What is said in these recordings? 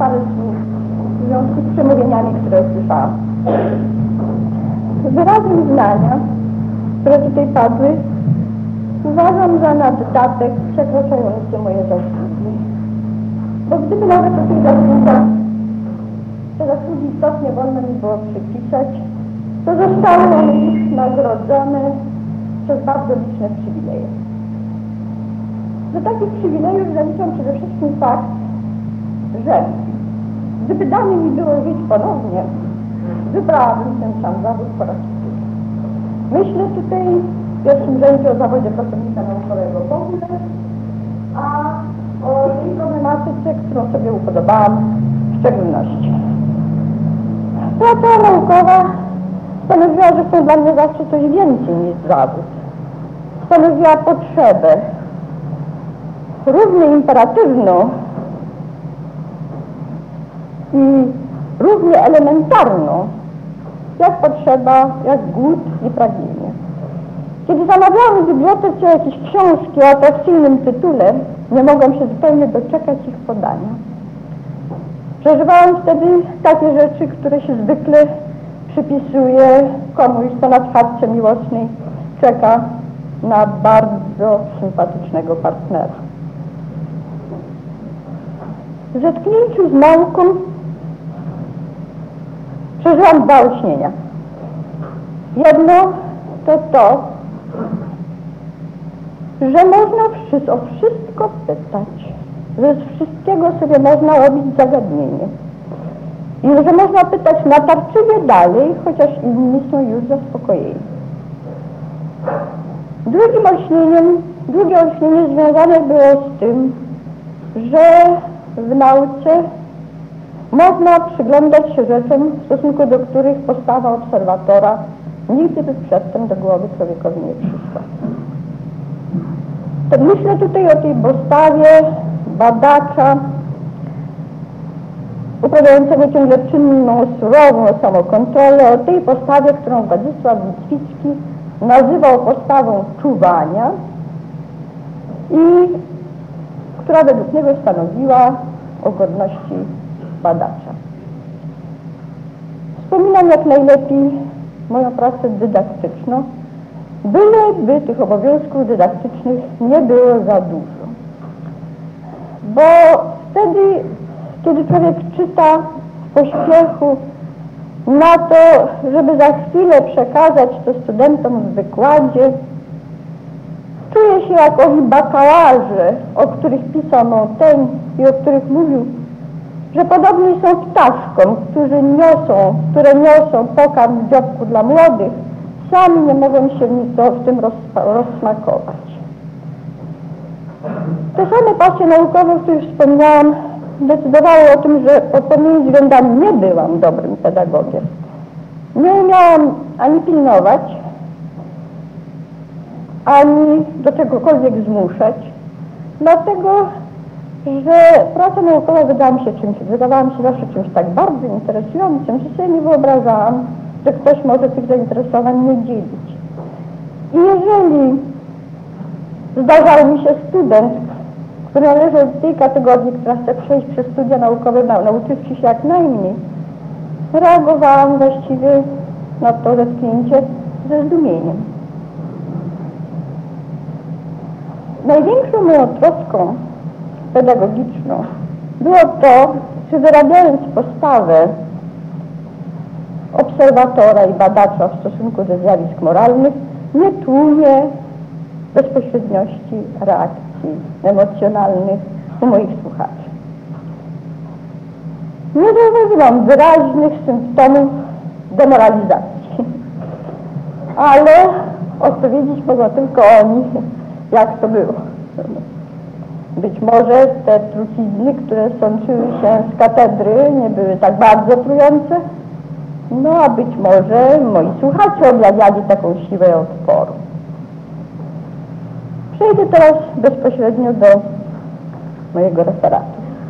parę słów w związku z przemówieniami, które słyszałam. Wyrazy uznania, które tutaj padły, uważam za naddatek przekraczający moje zasługi. Bo gdyby nawet o tych zasługach, te zasługi istotnie wolno mi było przypisać, to zostały one już nagrodzone przez bardzo liczne przywileje. Do takich przywilejów zaliczam przede wszystkim fakt, że gdyby dane mi było żyć ponownie, wybrałabym ten sam zawód po raz drugi. Myślę tutaj w pierwszym rzędzie o zawodzie pracownika naukowego w ogóle, a o tej problematyce, którą sobie upodobałam w szczególności. Praca naukowa stanowiła zresztą dla mnie zawsze coś więcej niż zawód. Stanowiła potrzebę równie imperatywną i równie elementarną, jak potrzeba, jak głód i pragnienie. Kiedy zamawiałam w bibliotece jakieś książki o atrakcyjnym tytule, nie mogłam się zupełnie doczekać ich podania. Przeżywałam wtedy takie rzeczy, które się zwykle przypisuje komuś, kto na czarce miłosnej czeka na bardzo sympatycznego partnera. W zetknięciu z nauką przeżyłam dwa olśnienia. Jedno to, że można o wszystko pytać, że z wszystkiego sobie można robić zagadnienie i że można pytać natarczywie dalej, chociaż inni są już zaspokojeni. Drugie olśnienie związane było z tym, że w nauce można przyglądać się rzeczom, w stosunku do których postawa obserwatora nigdy by przedtem do głowy człowiekowi nie przyszła. To myślę tutaj o tej postawie badacza uprawiającego ciągle czynną, surową samokontrolę, o tej postawie, którą Władysław Witwicki nazywał postawą czuwania i która według niego stanowiła o godności badacza. Wspominam jak najlepiej moją pracę dydaktyczną, byleby tych obowiązków dydaktycznych nie było za dużo. Bo wtedy, kiedy człowiek czyta w pośpiechu na to, żeby za chwilę przekazać to studentom w wykładzie, czuje się jak owi bakalarze, o których pisał Montaigne i o których mówił, że podobni są ptaszkom, które niosą pokarm w dziobku dla młodych, sami nie mogą się w tym rozsmakować. Te same pasje naukowe, o których wspomniałam, decydowały o tym, że pod pewnymi względami nie byłam dobrym pedagogiem. Nie umiałam ani pilnować, ani do czegokolwiek zmuszać, dlatego, że praca naukowa wydawała mi się zawsze czymś tak bardzo interesującym, że sobie nie wyobrażałam, że ktoś może tych zainteresowań nie dzielić. I jeżeli zdarzał mi się student, który należy do tej kategorii, która chce przejść przez studia naukowe, nauczywszy się jak najmniej, reagowałam właściwie na to zetknięcie ze zdumieniem. Największą moją troską pedagogiczną było to, że wyrabiając postawę obserwatora i badacza w stosunku do zjawisk moralnych, nie tłumię bezpośredniości reakcji emocjonalnych u moich słuchaczy. Nie zauważyłam wyraźnych symptomów demoralizacji, ale odpowiedzieć mogą tylko oni, jak to było. Być może te trucizny, które sączyły się z katedry, nie były tak bardzo trujące, no a być może moi słuchacze objawiali taką siłę odporu. Przejdę teraz bezpośrednio do mojego referatu.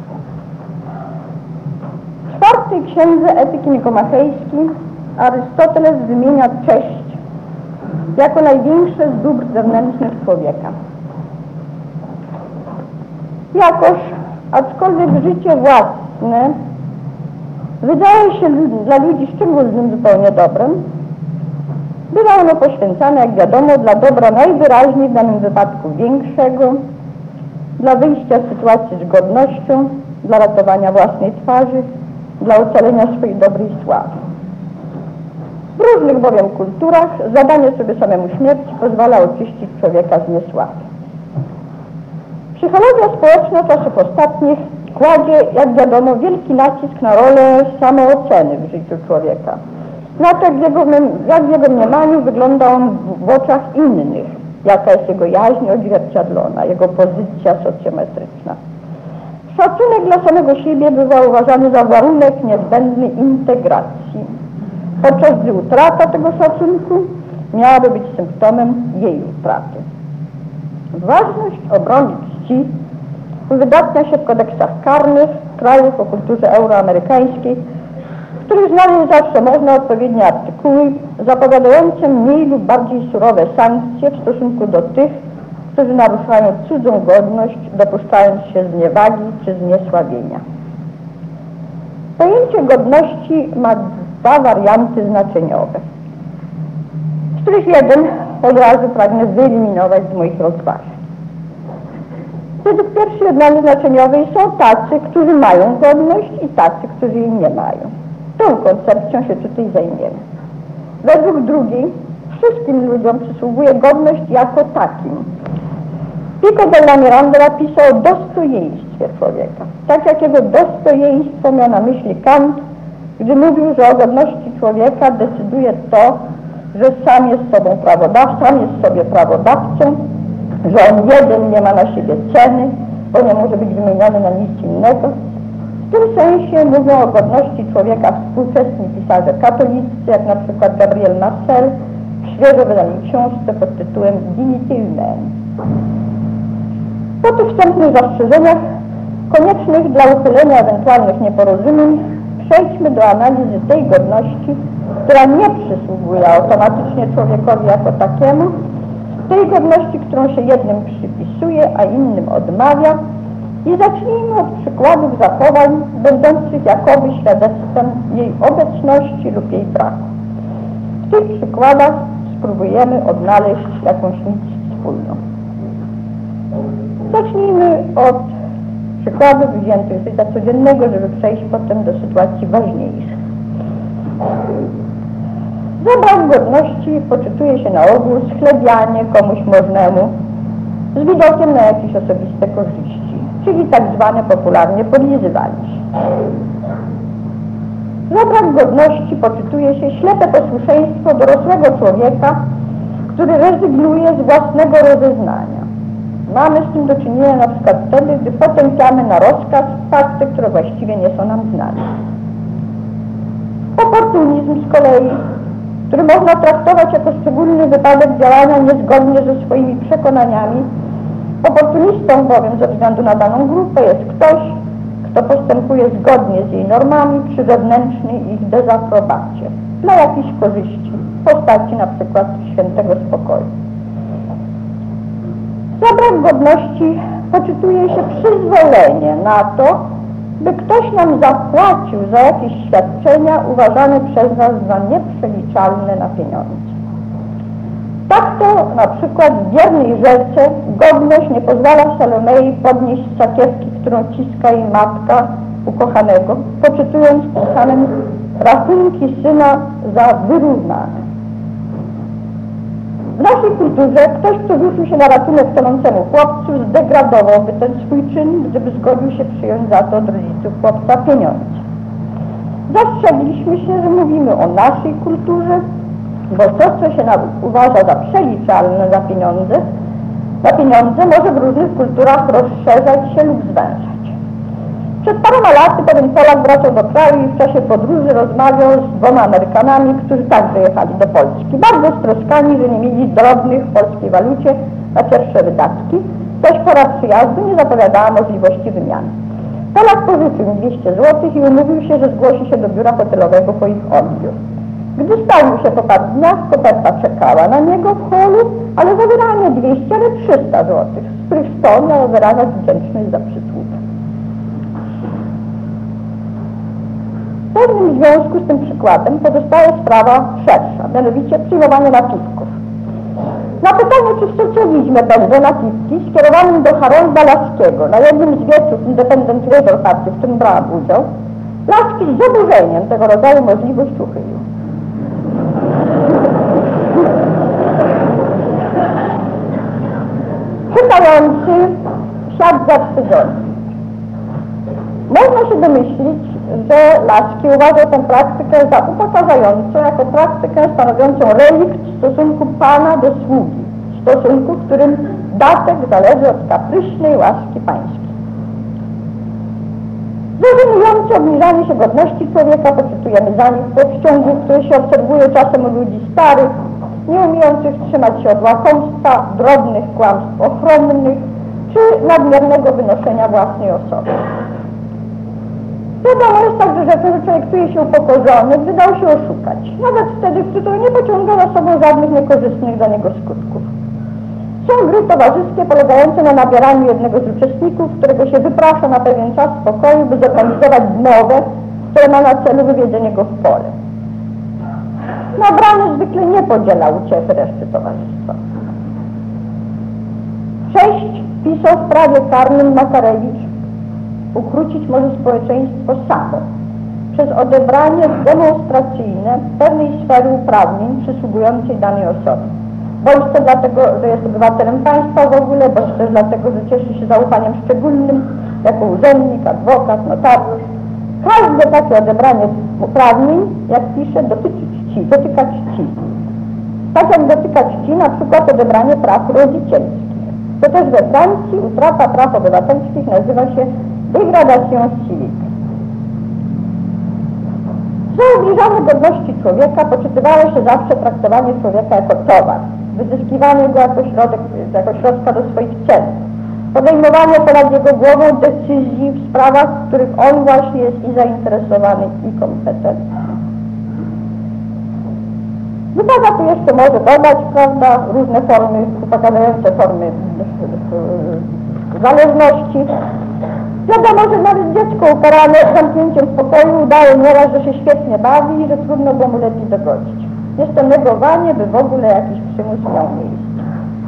W czwartej księdze Etyki Nikomachejskiej Arystoteles wymienia cześć jako największe z dóbr zewnętrznych człowieka. Jakoż, aczkolwiek życie władcy własne wydaje się dla ludzi szczególnym zupełnie dobrem, bywa ono poświęcane, jak wiadomo, dla dobra najwyraźniej w danym wypadku większego, dla wyjścia z sytuacji z godnością, dla ratowania własnej twarzy, dla ocalenia swojej dobrej sławy. W różnych bowiem kulturach zadanie sobie samemu śmierci pozwala oczyścić człowieka z niesławy. Psychologia społeczna czasów ostatnich kładzie, jak wiadomo, wielki nacisk na rolę samooceny w życiu człowieka. Na to, jak w jego mniemaniu wygląda on w oczach innych, jaka jest jego jaźń odzwierciedlona, jego pozycja socjometryczna. Szacunek dla samego siebie bywa uważany za warunek niezbędny integracji, podczas gdy utrata tego szacunku miałaby być symptomem jej utraty. Ważność obrony czci uwydatnia się w kodeksach karnych krajów o kulturze euroamerykańskiej, w których znaleźć zawsze można odpowiednie artykuły zapowiadające mniej lub bardziej surowe sankcje w stosunku do tych, którzy naruszają cudzą godność, dopuszczając się zniewagi czy zniesławienia. Pojęcie godności ma dwa warianty znaczeniowe, z których jeden od razu pragnę wyeliminować z moich rozważań. Według pierwszej odmiany znaczeniowej są tacy, którzy mają godność i tacy, którzy jej nie mają. Tą koncepcją się tutaj zajmiemy. Według drugiej wszystkim ludziom przysługuje godność jako takim. Pico della Mirandola pisał o dostojeństwie człowieka, tak jak jego dostojeństwo miał na myśli Kant, gdy mówił, że o godności człowieka decyduje to, że sam jest sobie prawodawcą, że on jeden nie ma na siebie ceny, bo nie może być wymieniony na nic innego. W tym sensie mówią o godności człowieka współczesni pisarze katolicy, jak na przykład Gabriel Marcel w świeżo wydanej książce pod tytułem Dignité humaine. Po tych wstępnych zastrzeżeniach, koniecznych dla uchylenia ewentualnych nieporozumień, przejdźmy do analizy tej godności, która nie przysługuje automatycznie człowiekowi jako takiemu, tej godności, którą się jednym przypisuje, a innym odmawia, i zacznijmy od przykładów zachowań będących jakoby świadectwem jej obecności lub jej braku. W tych przykładach spróbujemy odnaleźć jakąś nić wspólną. Zacznijmy od przykładów wziętych z życia codziennego, żeby przejść potem do sytuacji ważniejszych. Za brak godności poczytuje się na ogół schlebianie komuś możnemu z widokiem na jakieś osobiste korzyści, czyli tak zwane popularnie podlizywanie się. Za brak godności poczytuje się ślepe posłuszeństwo dorosłego człowieka, który rezygnuje z własnego rozeznania. Mamy z tym do czynienia na przykład wtedy, gdy potępiamy na rozkaz fakty, które właściwie nie są nam znane. Oportunizm z kolei, który można traktować jako szczególny wypadek działania niezgodnie ze swoimi przekonaniami. Oportunistą bowiem ze względu na daną grupę jest ktoś, kto postępuje zgodnie z jej normami przy wewnętrznej ich dezaprobacie, dla jakichś korzyści, w postaci na przykład świętego spokoju. Za brak godności poczytuje się przyzwolenie na to, by ktoś nam zapłacił za jakieś świadczenia uważane przez nas za nieprzeliczalne na pieniądze. Tak to na przykład w wiernej rzece godność nie pozwala Salomei podnieść sakiewki, którą ciska jej matka ukochanego, poczytując tym samym rachunki syna za wyrównane. W naszej kulturze ktoś, kto rzucił się na ratunek tonącemu chłopcu, zdegradowałby ten swój czyn, gdyby zgodził się przyjąć za to od rodziców chłopca pieniądze. Zastrzegliśmy się, że mówimy o naszej kulturze, bo to, co się uważa za przeliczalne na pieniądze może w różnych kulturach rozszerzać się lub zwężać. Przed paroma laty pewien Polak wracał do kraju i w czasie podróży rozmawiał z dwoma Amerykanami, którzy także jechali do Polski. Bardzo stroskani, że nie mieli drobnych w polskiej walucie na pierwsze wydatki, zaś pora przyjazdu nie zapowiadała możliwości wymiany. Polak pożyczył im 200 zł i umówił się, że zgłosi się do biura hotelowego po ich odbiór. Gdy stawił się po paru dniach, koperta czekała na niego w holu, ale zawierała nie 200, ale 300 zł, z których 100 miało wyrażać wdzięczność za przysługę. pewnym związku z tym przykładem pozostaje sprawa szersza, mianowicie przyjmowanie napisków. Na pytanie, czy w socjalizmie będzie napiski, skierowanym do Harolda Laskiego na jednym z wieców Independent Labour Party, w którym brałam udział, Laski z oburzeniem tego rodzaju możliwość uchylił. Czytający siadł zawstydzony. Można się domyślić, że Laski uważał tę praktykę za upokarzającą, jako praktykę stanowiącą relikt stosunku pana do sługi, stosunku, w którym datek zależy od kapryśnej łaski pańskiej. Zażenujące obniżanie się godności człowieka poczytujemy za nich w powściągu, który się obserwuje czasem u ludzi starych, nie umiejących trzymać się od łakomstwa, drobnych kłamstw ochronnych czy nadmiernego wynoszenia własnej osoby. Wiadomo jest także, że człowiek czuje się upokorzony, gdy dał się oszukać, nawet wtedy, gdy to nie pociąga za sobą żadnych niekorzystnych dla niego skutków. Są gry towarzyskie polegające na nabieraniu jednego z uczestników, którego się wyprasza na pewien czas spokoju, by zorganizować zmowę, która ma na celu wywiedzenie go w pole. Nabrany zwykle nie podziela uciechy reszty towarzystwa. 6 pisał w prawie karnym Makarewicz: ukrócić może społeczeństwo samo przez odebranie demonstracyjne pewnej sfery uprawnień przysługującej danej osobie. Bądź to dlatego, że jest obywatelem państwa w ogóle, bądź też dlatego, że cieszy się zaufaniem szczególnym, jako urzędnik, adwokat, notariusz. Każde takie odebranie uprawnień, jak pisze, dotyka czci. Tak jak dotyka czci na przykład odebranie praw rodzicielskich. To też we Francji utrata praw obywatelskich nazywa się degradation civique. Za obniżanie godności człowieka poczytywało się zawsze traktowanie człowieka jako towar, wyzyskiwanie go jako środka do swoich celów, podejmowanie ponad jego głową decyzji w sprawach, w których on właśnie jest i zainteresowany, i kompetentny. Wypada tu jeszcze może dodać, prawda, różne formy, upokarzające formy zależności. Wiadomo, że nawet dziecko ukarane zamknięciem w pokoju udaje nieraz, że się świetnie bawi i że trudno było mu lepiej dogodzić. Jest to negowanie, by w ogóle jakiś przymus miał miejsce.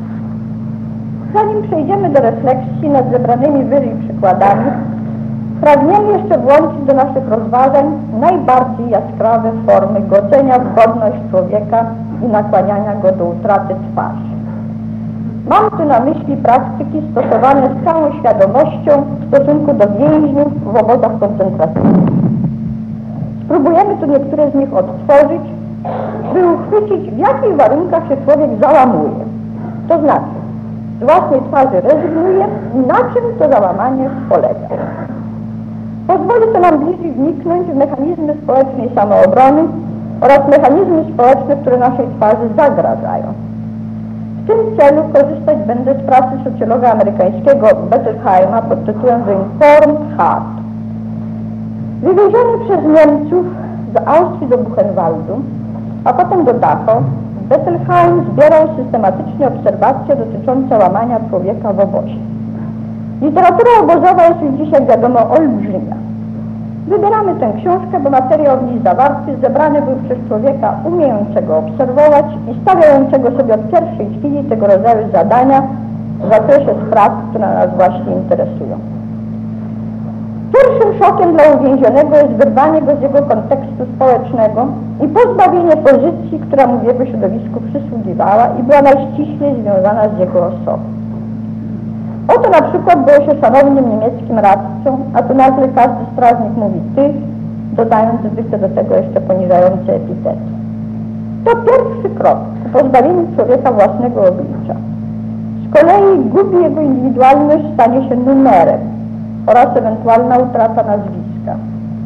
Zanim przejdziemy do refleksji nad zebranymi wyżej przykładami, pragniemy jeszcze włączyć do naszych rozważań najbardziej jaskrawe formy godzenia w godność człowieka i nakłaniania go do utraty twarzy. Mam tu na myśli praktyki stosowane z całą świadomością w stosunku do więźniów w obozach koncentracyjnych. Spróbujemy tu niektóre z nich odtworzyć, by uchwycić, w jakich warunkach się człowiek załamuje. To znaczy, z własnej twarzy rezygnuje i na czym to załamanie polega. Pozwoli to nam bliżej wniknąć w mechanizmy społecznej samoobrony oraz mechanizmy społeczne, które naszej twarzy zagrażają. W tym celu korzystać będę z pracy socjologa amerykańskiego Bettelheima pod tytułem The Informed Heart. Wywieziony przez Niemców z Austrii do Buchenwaldu, a potem do Dachau, Bettelheim zbierał systematycznie obserwacje dotyczące łamania człowieka w obozie. Literatura obozowa jest już dzisiaj, wiadomo, olbrzymia. Wybieramy tę książkę, bo materiał w niej zawarty zebrany był przez człowieka umiejącego obserwować i stawiającego sobie od pierwszej chwili tego rodzaju zadania w zakresie spraw, które nas właśnie interesują. Pierwszym szokiem dla uwięzionego jest wyrwanie go z jego kontekstu społecznego i pozbawienie pozycji, która mu w jego środowisku przysługiwała i była najściślej związana z jego osobą. Oto na przykład było się szanownym niemieckim radcą, a tu nagle każdy strażnik mówi ty, dodając zwykle do tego jeszcze poniżające epitety. To pierwszy krok ku pozbawieniu człowieka własnego oblicza. Z kolei gubi jego indywidualność, stanie się numerem oraz ewentualna utrata nazwiska.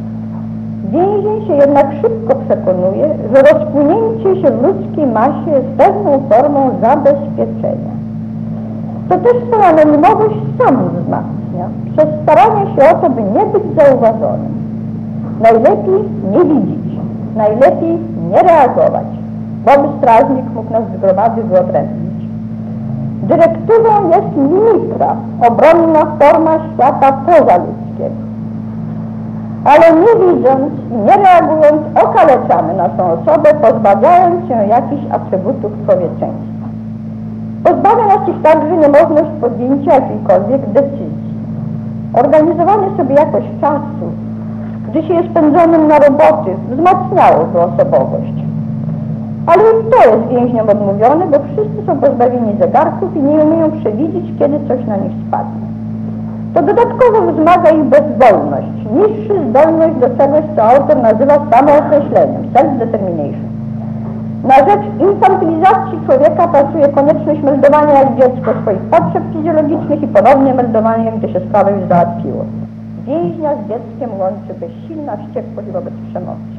Więzień się jednak szybko przekonuje, że rozpłynięcie się w ludzkiej masie jest pewną formą zabezpieczenia. To też swoją anonimowość sam wzmacnia, przez staranie się o to, by nie być zauważonym. Najlepiej nie widzieć, najlepiej nie reagować, bo by strażnik mógł nas z gromady wyodrębnić. Dyrektywą jest mimikra, obronna forma świata pozaludzkiego. ale nie widząc i nie reagując okaleczamy naszą osobę, pozbawiając się jakichś atrybutów człowieczeństwa. Pozbawia nas ich także niemożność podjęcia jakiejkolwiek decyzji. Organizowanie sobie jakoś czasu, gdy się jest spędzonym na roboty, wzmacniałoby osobowość. Ale i to jest więźniom odmówione, bo wszyscy są pozbawieni zegarków i nie umieją przewidzieć, kiedy coś na nich spadnie. To dodatkowo wzmaga ich bezwolność, niższy zdolność do czegoś, co autor nazywa samookreśleniem, self-determination. Na rzecz infantylizacji człowieka pracuje konieczność meldowania jak dziecko swoich potrzeb fizjologicznych i ponownie meldowania, gdy się sprawę już załatwiło. Więźnia z dzieckiem łączy bezsilna wściekłość wobec przemocy.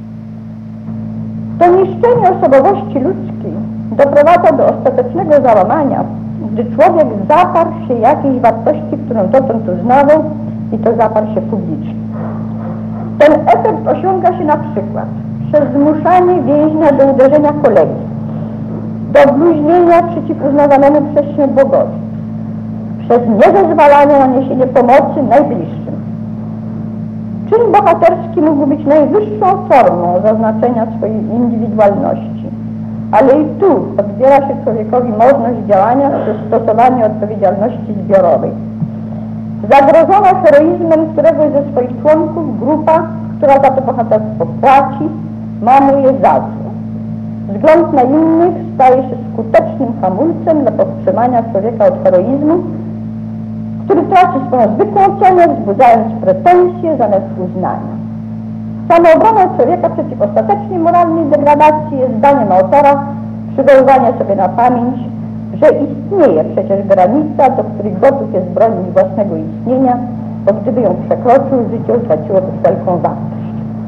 To niszczenie osobowości ludzkiej doprowadza do ostatecznego załamania, gdy człowiek zaparł się jakiejś wartości, którą dotąd uznawał, i to zaparł się publicznie. Ten efekt osiąga się na przykład przez zmuszanie więźnia do uderzenia kolegi, do bluźnienia przeciw uznawanemu przez się Bogowi, przez niezezwalanie na niesienie pomocy najbliższym. Czyn bohaterski mógł być najwyższą formą zaznaczenia swojej indywidualności, ale i tu odbiera się człowiekowi możliwość działania przez stosowanie odpowiedzialności zbiorowej. Zagrożona heroizmem któregoś ze swoich członków grupa, która za to bohaterstwo płaci, ma mu je za złe. Wzgląd na innych staje się skutecznym hamulcem dla powstrzymania człowieka od heroizmu, który traci swoją zwykłą cenę, wzbudzając pretensje zamiast uznania. Samoobrona człowieka przeciw ostatecznej moralnej degradacji jest zdaniem autora przywoływanie sobie na pamięć, że istnieje przecież granica, do której gotów jest bronić własnego istnienia, bo gdyby ją przekroczył, życie utraciłoby wszelką wartość.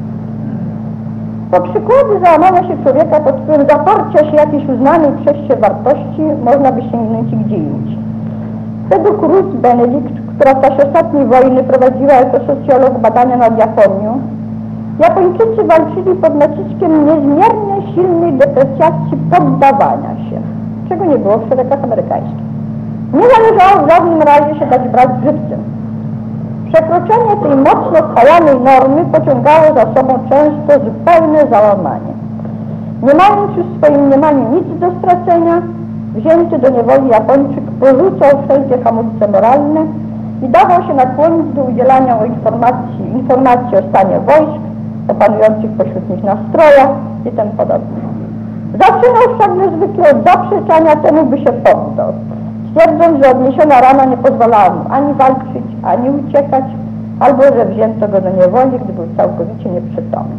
Po przykłady załamania się człowieka pod wpływem zaparcia się jakiejś uznanej przez się wartości można by sięgnąć i gdzie indziej. Według Ruth Benedict, która w czasie ostatniej wojny prowadziła jako socjolog badania nad Japonią, Japończycy walczyli pod naciskiem niezmiernie silnej deprecjacji poddawania się, czego nie było w szeregach amerykańskich. Nie należało w żadnym razie się dać brać żywcem. Przekroczenie tej mocno wchałanej normy pociągało za sobą często zupełne załamanie. Nie mając już w swoim mniemaniu nic do stracenia, wzięty do niewoli Japończyk porzucał wszelkie hamulce moralne i dawał się nakłonić do udzielania informacji o stanie wojsk, o panujących pośród nich nastrojach i tym podobnie. Zaczynał wszak niezwykle od zaprzeczania temu, by się poddał, twierdząc, że odniesiona rana nie pozwalała mu ani walczyć, ani uciekać, albo że wzięto go do niewoli, gdy był całkowicie nieprzytomny.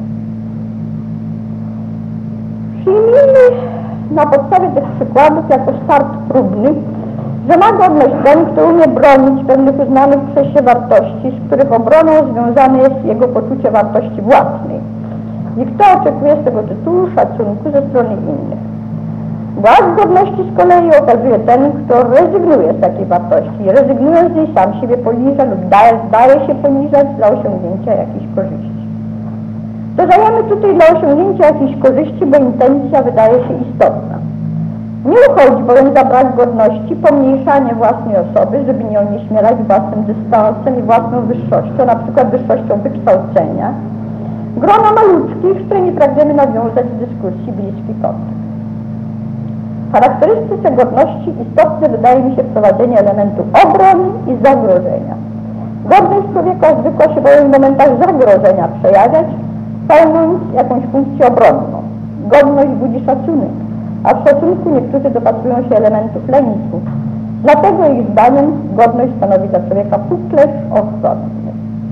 Przyjmijmy na podstawie tych przykładów jako start próbny, że ma godność ten, kto umie bronić pewnych uznanych przez się wartości, z których obroną związane jest jego poczucie wartości własnej i kto oczekuje z tego tytułu szacunku ze strony innych. Brak godności z kolei okazuje ten, kto rezygnuje z takiej wartości i rezygnując z niej sam siebie poniża lub daje się poniżać dla osiągnięcia jakiejś korzyści. Dodajemy tutaj dla osiągnięcia jakiejś korzyści, bo intencja wydaje się istotna. Nie uchodzi bowiem za brak godności pomniejszanie własnej osoby, żeby nie onieśmielać własnym dystansem i własną wyższością, na przykład wyższością wykształcenia, grona maluczkich, z którymi pragniemy nawiązać w dyskusji bliski kontakt. W charakterystyce godności istotne wydaje mi się wprowadzenie elementu obrony i zagrożenia. Godność człowieka zwykła się bowiem w momentach zagrożenia przejawiać, pełniąc jakąś funkcję obronną. Godność budzi szacunek, a w szacunku niektórzy dopatrują się elementów lęku. Dlatego ich zdaniem godność stanowi dla człowieka puklerz ochronny.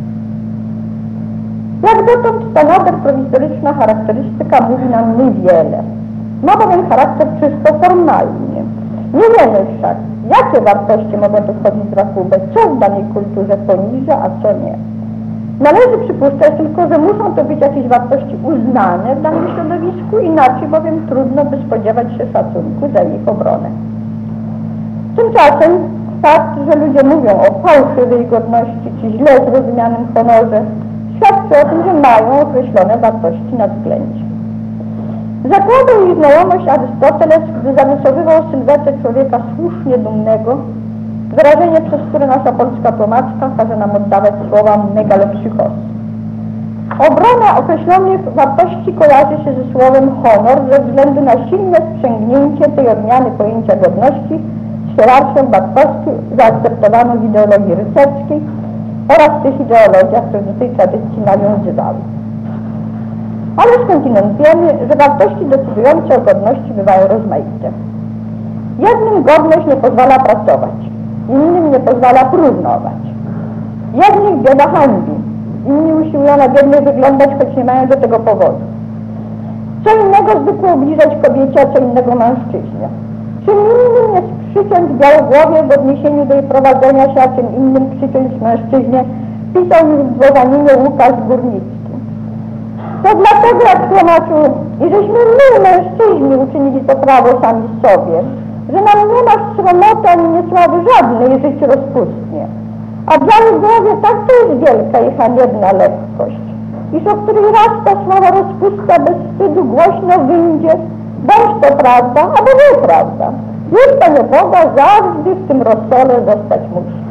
Jak dotąd ta nader prowizoryczna charakterystyka mówi nam niewiele. Ma bowiem charakter czysto formalny. Nie wiemy wszak, jakie wartości mogą tu wchodzić w rachubę, co w danej kulturze poniża, a co nie. Należy przypuszczać tylko, że muszą to być jakieś wartości uznane w danym środowisku, inaczej bowiem trudno by spodziewać się szacunku za ich obronę. Tymczasem fakt, że ludzie mówią o fałszywej godności czy źle zrozumianym honorze, świadczy o tym, że mają określone wartości na względzie. Zakładał ich znajomość Arystoteles, gdy zarysowywał sylwetę człowieka słusznie dumnego, wyrażenie, przez które nasza polska tłumaczka każe nam oddawać słowa megalopsychos. Obrona określonych wartości kojarzy się ze słowem honor ze względu na silne sprzęgnięcie tej odmiany pojęcia godności z hierarchią wartości zaakceptowaną w ideologii rycerskiej oraz w tych ideologiach, które do tej tradycji nawiązywały. Ale skądinąd wiemy, że wartości decydujące o godności bywają rozmaite. Jednym godność nie pozwala pracować, innym nie pozwala próżnować. Jednych bieda hańbi, inni usiłują na biednych wyglądać, choć nie mają do tego powodu. Co innego zwykło ubliżać kobiecie, a co innego mężczyźnie. Czym innym jest przyciąć białogłowie w odniesieniu do jej prowadzenia się, a czym innym przyciąć mężczyźnie, pisał już w Dwowaninie Łukasz Górnicki. To dlatego, jak tłumaczył, i żeśmy my, mężczyźni, uczynili to prawo sami sobie, że nam nie ma sromoty ani niesławy żadnej, żyć rozpustnie. A białej głowie tak to jest wielka i haniebna lekkość, iż o której raz ta sława rozpusta bez wstydu głośno wyjdzie, bądź to prawda, albo nieprawda. Już Panie Boga zawsze w tym rozsole zostać musi.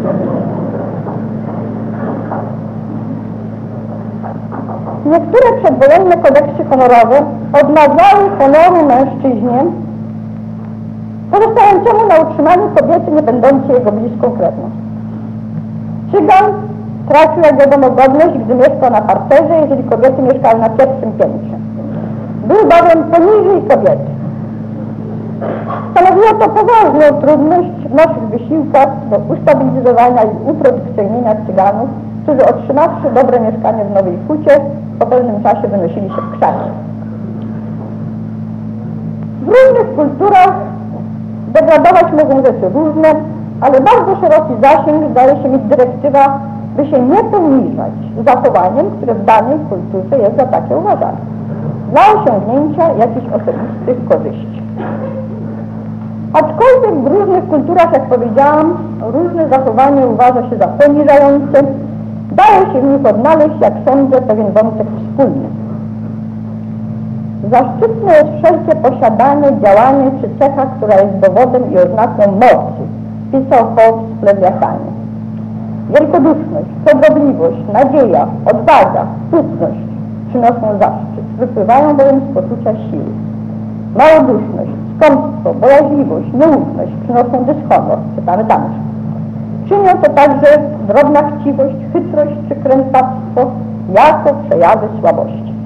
Niektóre przedwojenne kodeksy honorowe odmawiały honoru mężczyźnie pozostającemu na utrzymaniu kobiety nie będącej jego bliską krewną. Cygan tracił, jak wiadomo, godność, gdy mieszkał na parterze, jeżeli kobiety mieszkały na pierwszym piętrze. Był bowiem poniżej kobiety. Stanowiło to poważną trudność w naszych wysiłkach do ustabilizowania i uprodukcyjnienia Cyganów, którzy otrzymawszy dobre mieszkanie w Nowej Hucie, po pewnym czasie wynosili się w krzaki. W różnych kulturach degradować mogą rzeczy różne, ale bardzo szeroki zasięg zdaje się mieć dyrektywa, by się nie poniżać zachowaniem, które w danej kulturze jest za takie uważane, dla osiągnięcia jakichś osobistych korzyści. Aczkolwiek w różnych kulturach, jak powiedziałam, różne zachowanie uważa się za poniżające, daje się w nich odnaleźć, jak sądzę, pewien wątek wspólny. Zaszczytne jest wszelkie posiadanie, działanie czy cecha, która jest dowodem i oznaką mocy, pisał Hobbes w Lewiatanie. Wielkoduszność, dobrobliwość, nadzieja, odwaga, sprytność przynoszą zaszczyt, wypływają bowiem z poczucia siły. Małoduszność, skąpstwo, bojaźliwość, nieufność przynoszą dyshonor, czytamy tamże. Czynią to także drobna chciwość, chytrość czy krętactwo jako przejawy słabości.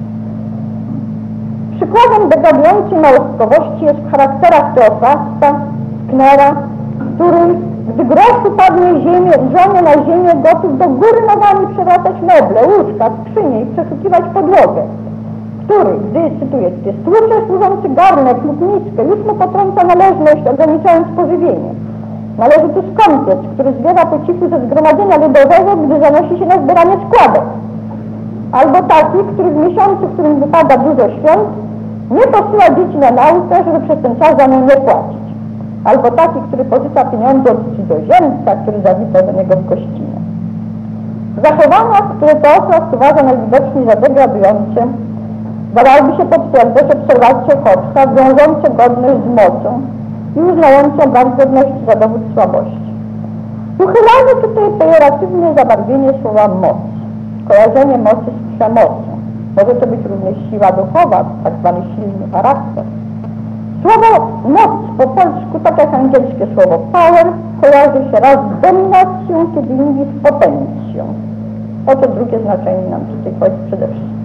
Przykładem degradującej małostkowości jest w charakterach Teofrasta, Sknera, który, gdy grosz upadnie żonie na ziemię, gotów do góry nogami przewracać meble, łóżka, skrzynie i przeszukiwać podłogę, który, gdy, cytuję, stłucze służący garnek lub miskę, już mu potrąca należność, ograniczając pożywienie. Należy tu skąpiec, który zbiera po cichu ze zgromadzenia ludowego, gdy zanosi się na zbieranie składek. Albo taki, który w miesiącu, w którym wypada dużo świąt, nie posyła dzieci na naukę, żeby przez ten czas za nią nie płacić. Albo taki, który pożycza pieniądze od cudzoziemca, który zawita do niego w gościnie. Zachowania, które Teofrast uważa najwidoczniej za degradujące, dawałyby się potwierdzać obserwacją Hobbesa, wiążące godność z mocą i uznającą brak godności za dowód słabości. Uchylamy tutaj pejoratywne zabarwienie słowa moc, kojarzenie mocy z przemocą. Może to być również siła duchowa, tak zwany silny charakter. Słowo moc po polsku, tak jak angielskie słowo power, kojarzy się raz z dominacją, kiedy indziej z potencją. Oto drugie znaczenie nam tutaj chodzi przede wszystkim.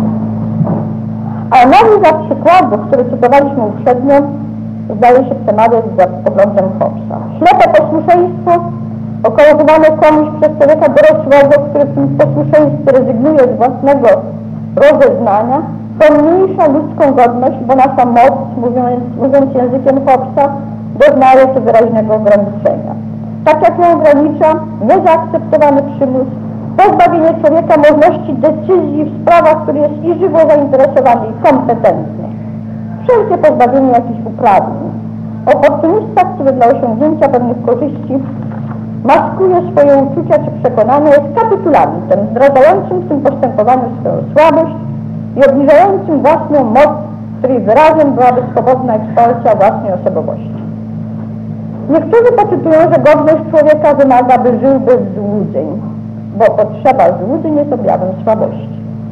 A analiza przykładów, które cytowaliśmy uprzednio, zdaje się przemawiać za poglądem Hobbesa. Ślepe posłuszeństwo, okazywane komuś przez człowieka dorosłego, który w tym posłuszeństwie rezygnuje z własnego rozeznania, pomniejsza ludzką godność, bo nasza moc, mówiąc językiem Hobbesa, doznaje się wyraźnego ograniczenia. Tak jak ją ogranicza niezaakceptowany przymus, pozbawienie człowieka możliwości decyzji w sprawach, który jest i żywo zainteresowany i kompetentny. Wszelkie pozbawienie jakichś uprawnień. Oportunista, który dla osiągnięcia pewnych korzyści maskuje swoje uczucia czy przekonania, jest kapitulantem, zdradzającym w tym postępowaniu swoją słabość i obniżającym własną moc, której wyrazem byłaby swobodna ekspansja własnej osobowości. Niektórzy poczytują, że godność człowieka wymaga, by żył bez złudzeń, bo potrzeba złudzeń jest objawem słabości.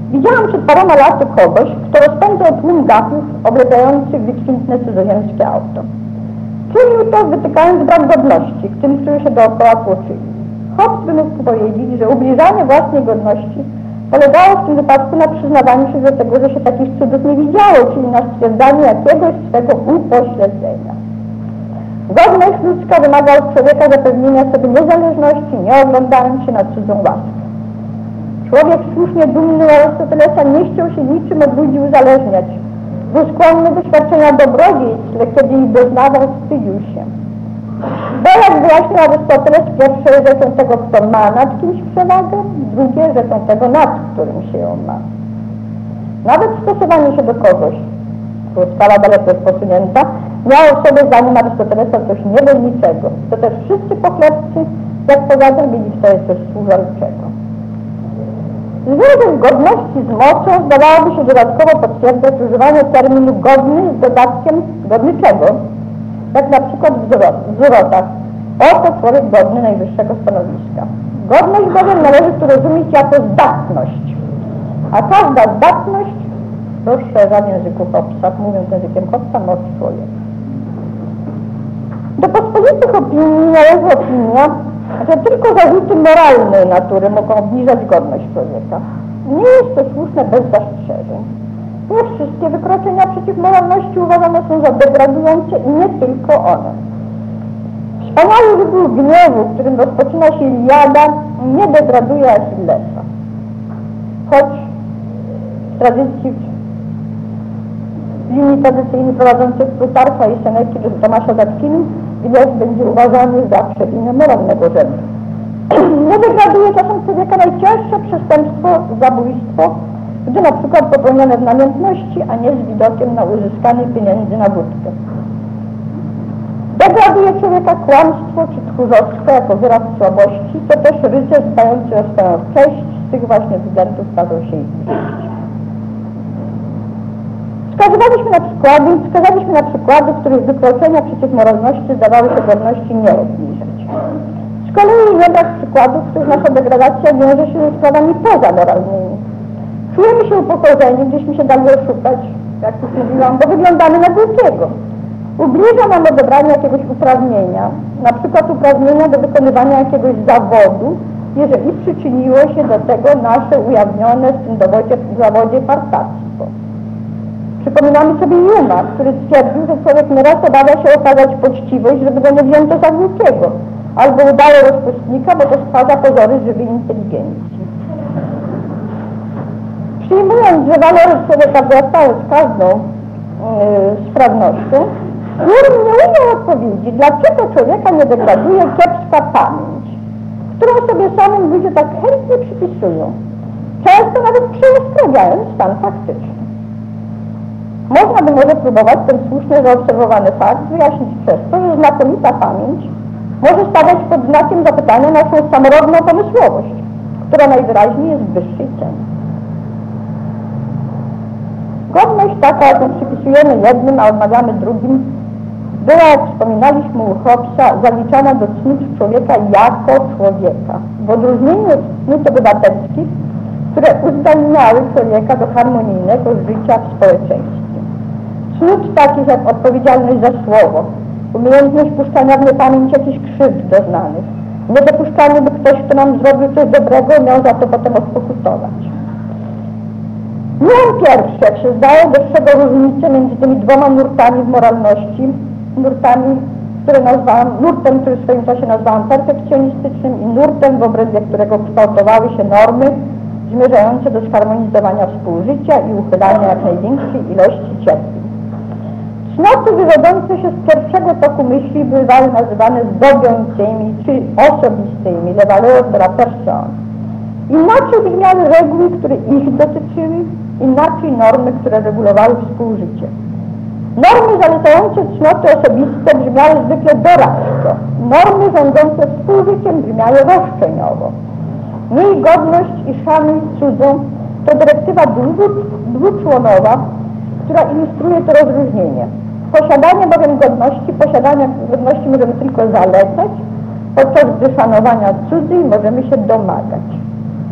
Widziałam przed paroma laty kogoś, kto rozpędzał tłum gapiów oblegających wykwintne cudzoziemskie auto. Czynił to, wytykając brak godności, którym którzy się dookoła tłoczyli. Hobbes by mógł powiedzieć, że ubliżanie własnej godności polegało w tym wypadku na przyznawaniu się do tego, że się takich cudów nie widziało, czyli na stwierdzaniu jakiegoś swego upośledzenia. Godność ludzka wymaga od człowieka zapewnienia sobie niezależności, nie oglądając się na cudzą łaskę. Człowiek słusznie dumny Arystotelesa nie chciał się niczym od ludzi uzależniać. Był skłonny do świadczenia dobrodziejstw, ale kiedy ich doznawał, wstydził się. Bo jak wyjaśnił Arystoteles, pierwsze rzeczą tego, kto ma nad kimś przewagę, drugie rzeczą tego, nad którym się ją ma. Nawet stosowanie się do kogoś, tu skala daleko jest posunięta, miało w sobie zdaniem Arystotelesa coś niewolniczego. To też wszyscy pochlebcy, jak poza tym, mieli w sobie coś służalczego. Związek godności z mocą zdawałoby się dodatkowo potwierdzać używanie terminu godny z dodatkiem godny czego? Jak na przykład w zwrotach. Oto człowiek godny najwyższego stanowiska. Godność bowiem należy tu rozumieć jako zdatność. A każda zdatność rozszerza w języku Hobbesa, mówiąc językiem Hobbesa, moc człowieka. Do pospolitych opinii należy opinia, że tylko zarzuty moralnej natury mogą obniżać godność człowieka. Nie jest to słuszne bez zastrzeżeń. Nie wszystkie wykroczenia przeciw moralności uważane są za degradujące i nie tylko one. Wspaniały wybuch gniewu, którym rozpoczyna się Iliada, nie degraduje Achillesa. Choć w tradycji w linii tradycyjnej prowadzących Plutarcha i Seneki do Tomasza Zakwinu Ilias będzie uważany za przewinę moralnego rzędu. Nie degraduje czasem człowieka najcięższe przestępstwo, zabójstwo, gdy na przykład popełnione w namiętności, a nie z widokiem na uzyskanie pieniędzy na wódkę. Degraduje człowieka kłamstwo czy tchórzostwo jako wyraz słabości, to też rycerz dbający o swoją cześć z tych właśnie względów kazał się ich zniszczyć. Wskazaliśmy na przykłady, w których wykroczenia przeciw moralności zdawały się godności nie obniżać. Z kolei nie brak przykładów, w których nasza degradacja wiąże się ze sprawami pozamoralnymi. Czujemy się upokorzeni, gdyśmy się dali oszukać, jak już mówiłam, bo wyglądamy na głupiego. Ubliża nam odebranie jakiegoś uprawnienia, na przykład uprawnienia do wykonywania jakiegoś zawodu, jeżeli przyczyniło się do tego nasze ujawnione w tym zawodzie partactwo. Przypominamy sobie Juma, który stwierdził, że człowiek nieraz obawia się okazać poczciwość, żeby go nie wzięto za głupiego, albo udało rozpustnika, bo to stwarza pozory żywej inteligencji. Przyjmując, że walory człowieka wzrastają z każdą sprawnością, Jurym nie umiał odpowiedzieć, dlaczego człowieka nie degraduje kiepska pamięć, którą sobie samym ludzie tak chętnie przypisują, często nawet przeoskrabiając stan faktyczny. Można by może próbować ten słusznie zaobserwowany fakt wyjaśnić przez to, że znakomita pamięć może stawiać pod znakiem zapytania naszą samorodną pomysłowość, która najwyraźniej jest w wyższej cenie. Godność taka, jaką przypisujemy jednym, a odmawiamy drugim, była, jak wspominaliśmy u Hobbesa, zaliczana do cnót człowieka jako człowieka, w odróżnieniu od cnót obywatelskich, które uzdalniały człowieka do harmonijnego życia w społeczeństwie. Cnót takich jak odpowiedzialność za słowo, umiejętność puszczania w niepamięć jakichś krzywd doznanych, niedopuszczanie, by ktoś, kto nam zrobił coś dobrego, miał za to potem odpokutować. Nie on pierwszy, jak się zdaje, dostrzegał różnicę między tymi dwoma nurtami w moralności, nurtem, który w swoim czasie nazwałam perfekcjonistycznym i nurtem, w obrębie którego kształtowały się normy zmierzające do zharmonizowania współżycia i uchylania jak największej ilości cierpień. Cnoty wywodzące się z pierwszego toku myśli bywały nazywane zdobiącymi czy osobistymi, le valeur de la personne. Inaczej brzmiały reguły, które ich dotyczyły, inaczej normy, które regulowały współżycie. Normy zalecające cnoty osobiste brzmiały zwykle doradczo. Normy rządzące współżyciem brzmiały roszczeniowo. Miej godność i szanuj cudzą to dyrektywa dwuczłonowa, która ilustruje to rozróżnienie. Posiadanie bowiem godności, możemy tylko zalecać, podczas gdy szanowania cudzej możemy się domagać.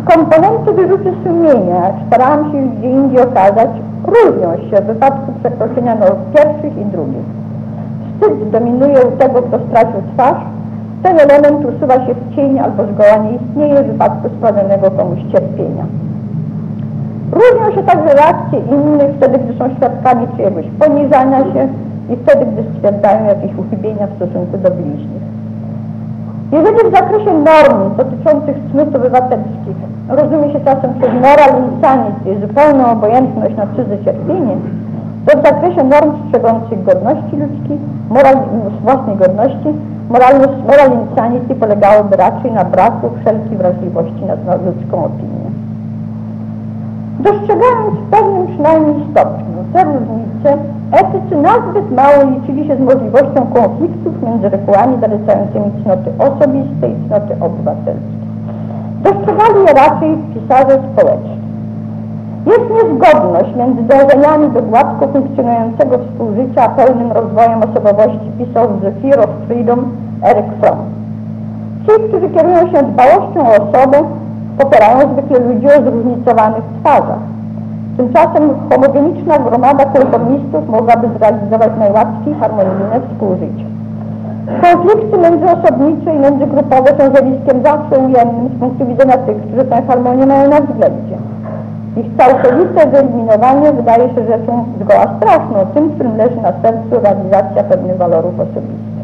Komponenty wyrzuty sumienia, jak starałam się już gdzie indziej okazać, różnią się w wypadku przekroczenia norm pierwszych i drugich. Wstyd dominuje u tego, kto stracił twarz, ten element usuwa się w cień albo zgoła nie istnieje w wypadku sprawionego komuś cierpienia. Różnią się także reakcje innych wtedy, gdy są świadkami czyjegoś poniżania się i wtedy, gdy stwierdzają jakieś uchybienia w stosunku do bliźnich. Jeżeli w zakresie norm dotyczących cnót obywatelskich rozumie się czasem przez moral insanity zupełną obojętność na cudze cierpienie, to w zakresie norm strzegących godności ludzkiej, własnej godności, moral insanity polegałoby raczej na braku wszelkiej wrażliwości na ludzką opinię. Dostrzegając w pewnym przynajmniej stopniu te różnice, etycy nazbyt mało liczyli się z możliwością konfliktów między regułami zalecającymi cnoty osobiste i cnoty obywatelskie. Dostrzegali je raczej pisarze społeczni. Jest niezgodność między dążeniami do gładko funkcjonującego współżycia a pełnym rozwojem osobowości, pisał w The Fear of Freedom Erich Fromm. Ci, którzy kierują się dbałością o osobę, popierają zwykle ludzi o zróżnicowanych twarzach. Tymczasem homogeniczna gromada konformistów mogłaby zrealizować najłatwiej harmonijne współżycie. Konflikty międzyosobnicze i międzygrupowe są zjawiskiem zawsze ujemnym z punktu widzenia tych, którzy tę harmonię mają na względzie. Ich całkowite wyeliminowanie wydaje się rzeczą zgoła straszną, tym, którym leży na sercu realizacja pewnych walorów osobistych.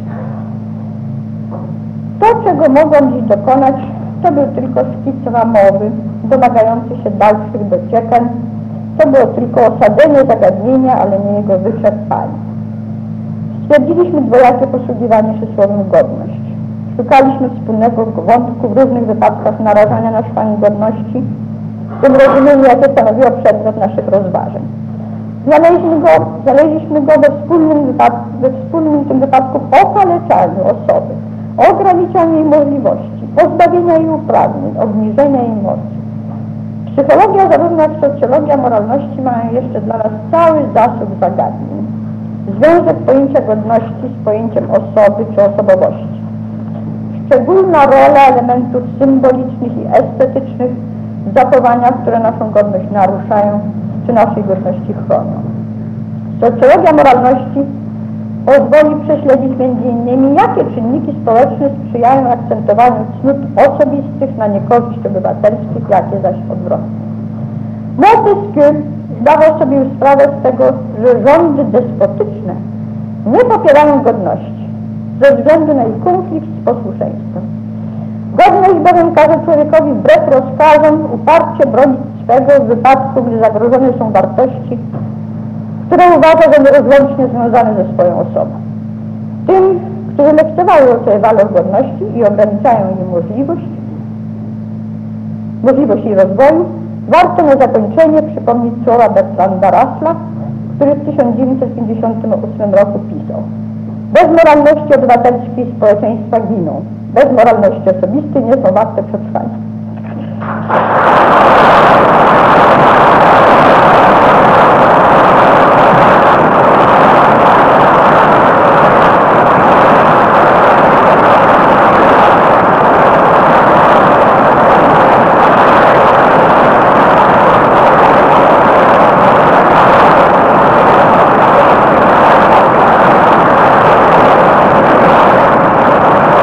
To, czego mogłam dziś dokonać, to był tylko szkic ramowy, domagający się dalszych dociekań. To było tylko osadzenie zagadnienia, ale nie jego wyczerpanie. Stwierdziliśmy dwojakie posługiwanie się słowem godność. Szukaliśmy wspólnego wątku w różnych wypadkach narażania na szwanie godności, w tym rozumieniu, jakie stanowiło przedmiot naszych rozważań. Znaleźliśmy go we wspólnym tym wypadku okaleczaniu osoby, ograniczaniu jej możliwości, pozbawienia jej uprawnień, obniżenia jej mocy. Psychologia, zarówno jak socjologia moralności mają jeszcze dla nas cały zasób zagadnień. Związek pojęcia godności z pojęciem osoby czy osobowości. Szczególna rola elementów symbolicznych i estetycznych w zachowaniach, które naszą godność naruszają czy naszej godności chronią. Socjologia moralności pozwoli prześledzić m.in. jakie czynniki społeczne sprzyjają akcentowaniu cnót osobistych na niekorzyść obywatelskich, jakie zaś odwrotnie. Montesquieu zdawał sobie już sprawę z tego, że rządy despotyczne nie popierają godności ze względu na ich konflikt z posłuszeństwem. Godność bowiem każe człowiekowi wbrew rozkazom uparcie bronić swego w wypadku, gdy zagrożone są wartości, które uważa za nierozłącznie związane ze swoją osobą. Tym, którzy lekceważą sobie walor godności i ograniczają jej możliwość jej rozwoju, warto na zakończenie przypomnieć słowa Bertranda Russella, który w 1958 roku pisał: bez moralności obywatelskiej społeczeństwa giną, bez moralności osobistej nie są warte przetrwania.